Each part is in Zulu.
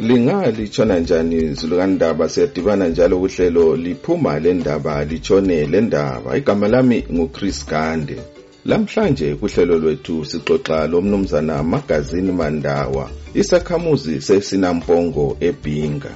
Litshona njani Zulukandaba? Siyadibana njalo kuhlelo liphuma le ndaba litshone le ndaba. Igama lami nguChris Gande. Lamhlanje kuhlelo lwethu sixoxa lomnumzana Magazini Mandawa, isakhamuzi seSinampongo eBhinga.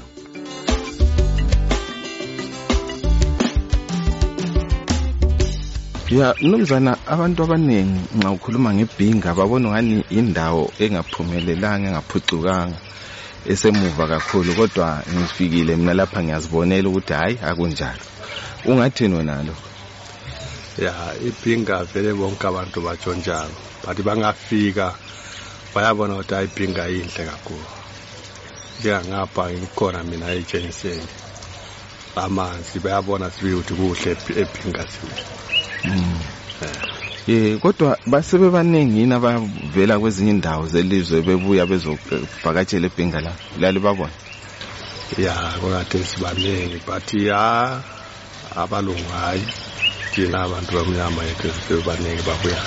Ya mnumzana, abantu abanengi nxa ukhuluma ngeBhinga babona ngani indawo engaphumelelanga, engaphucukanga, esemuva kakhulu, kodwa ngifikile mina lapha ngiyazibonela ukuthi hayi akunjalo. Ungathini wena lo? Ya iBhinga vele bonke abantu batshonjalo, bathi bangafika bayabona ukuthi iBhinga inhle kakhulu. Njengangapha ngikhona mina eJeniseni, amanzi bayabona sibe ukuthi kuhle eBhinga sibe. Kodwa basebe baningi yini abavela kwezinye indawo zelizwe bebuya bezovakatshela eBhinga la lali babona? Ya konke sibaningi bathi abalungu hayi thina abantu bamnyama yethu baningi babuya.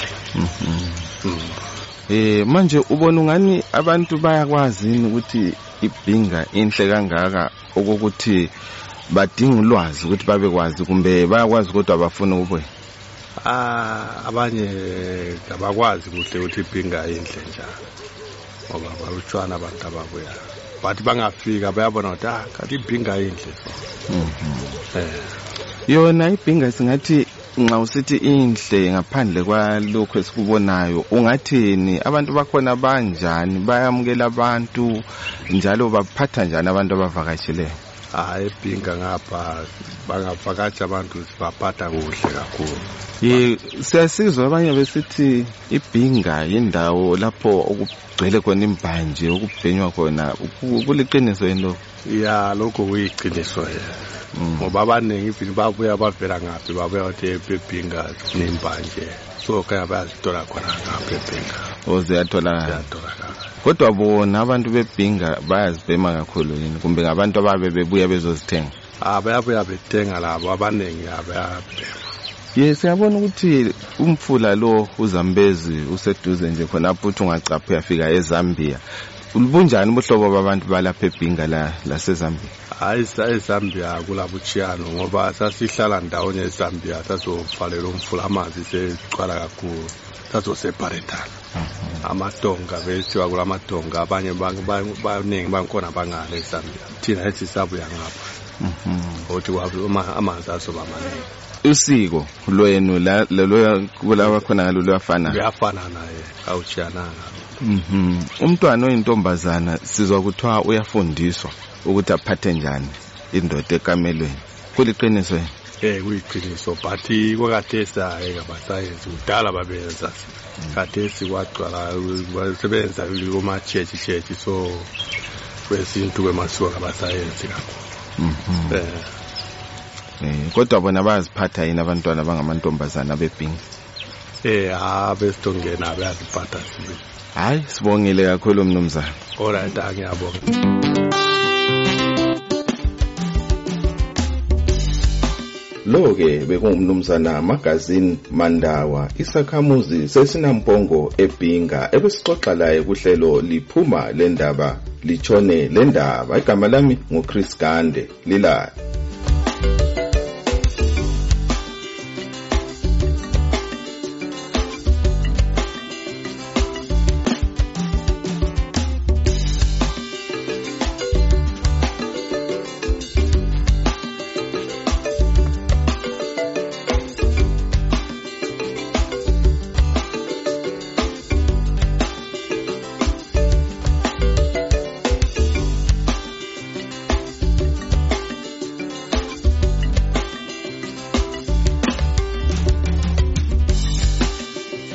Manje ubona ungani abantu bayakwazi ukuthi iBhinga inhle kangaka ukuthi badinga ulwazi ukuthi babekwazi, kumbe bayakwazi kodwa abafuna ukubuya? Abanye abakwazi kuhle ukuthi iBhinga inhle njalo, ngoba balutshwana abantu ababuya, bathi bangafika bayabona ukuthi kanti iBhinga inhle. Yona iBhinga singathi nxa usithi inhle ngaphandle kwalokho esikubonayo ungathini? Abantu bakhona banjani, bayamukela abantu njalo baphatha njani abantu abavakasheleyo? iBhinga ngapha bangavakatsha abantu sibaphatha kuhle kakhulu. Siyasizwa abanye besithi iBhinga indawo lapho okugcwele khona imbanje, okubhenywa khona. Kuliqiniso yini lokho? Ya lokho kuyiqiniso ngoba abaningi ifini babuya bavela ngaphi, babuya ukuthi eBhinga kunembanje, so kaya bayazithola khona ngapha eBhinga. Ziyathola. Kodwa bona abantu beBhinga bayazibhema kakhulu yini, kumbe ngabantu ababe bebuya bezozithenga? Bayabuya bethenga labo abaningi bayabhema. Siyabona ukuthi umfula lo uZambezi useduze nje khonapho uthi ungacapha uyafika eZambia. Ulubunjani ubuhlobo babantu balapha eBhinga laseZambia? eZambia kulabuchiyano ngoba sasihlala ndawonye eZambia, sazovalela umfula amanzi secwala kakhulu, sazoseparetana. Amatonga bethiwa kulamatonga, abanye baningi bangikhona bangale eZambia, thina ethi sabuya ngapha ukuthi amanzi azoba maningi. Usiko lwenu lo kulaba khona ngalo luyafana? Luyafana naye, awuchiyananga. Umntwana oyintombazana sizwa kuthiwa uyafundiswa ukuthi aphathe njani indoda ekamelweni. Kuliqiniso yini? Kuyiqiniso, but kwakhathesi ngabasayenzi kudala babenza, khathesi kwagcwala basebenza kuma-church, so kwesintu kwemasiko ngabasayenzi kakhulu. Kodwa bona bayaziphatha yini abantwana abangamantombazana beBhinga? Besitongena bayaziphatha sibe. Hayi, sibongile kakhulu mnumzana. Alright, ngiyabonga. Lo-ke bekungumnumzana Magazini Mandawa, isakhamuzi seSinampongo eBhinga, ebesixoxa laye kuhlelo liphuma le ndaba litshone le ndaba. Igama lami nguChris Gande. Lilala.